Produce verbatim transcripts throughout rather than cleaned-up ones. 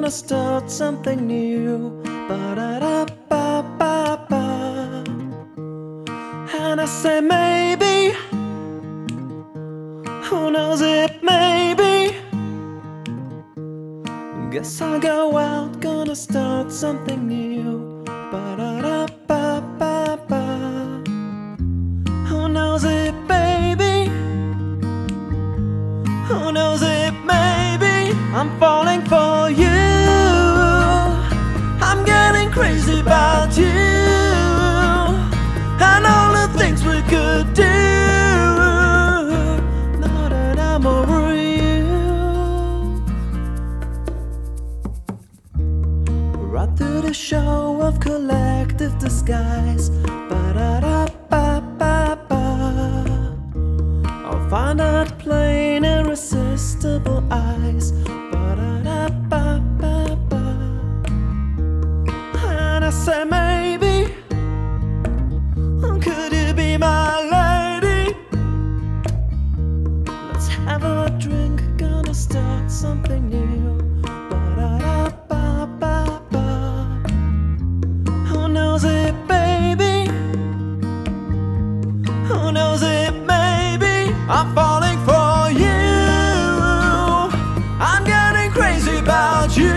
gonna start something new. Ba-da-da-ba-ba-ba. And I say maybe, who knows it, maybe. Guess I'll go out, gonna start something new. Ba-da-da-ba-ba-ba. Who knows it, baby? Who knows it, maybe? I'm falling for you. I'm getting crazy about you and all the things we could do. Now that I'm over you, right through the show of collective disguise. Ba-da-da-ba-ba-ba. I'll find out plain irresistible eyes. Ba-da-da-ba-ba-ba. And I say maybe, could you be my lady? Let's have a drink, gonna start something new. Ba-da-da-ba-ba-ba. Who knows it, baby? Who knows it, maybe? I'm falling for you. I'm getting crazy about you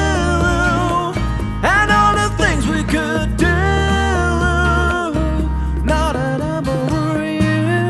and all the things we could do. Now that I'm over you,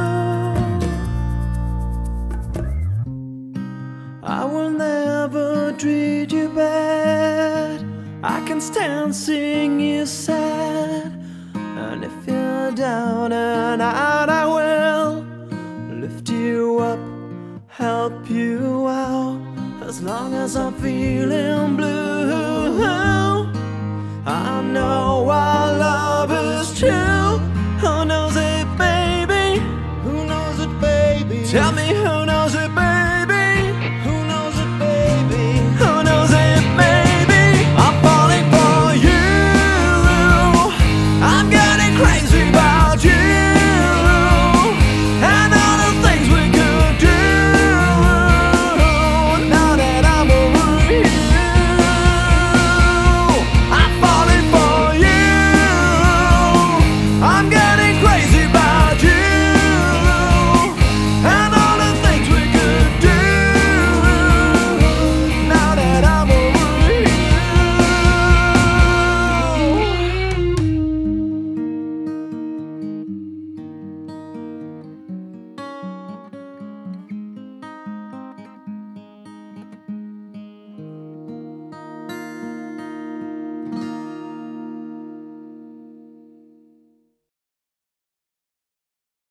I will never treat you bad. I can stand seeing you sad. And if you're down and out, I will lift you up, help you out. As long as I'm feeling blue, I know our love is true. Who knows it, baby? Who knows it, baby? Tell me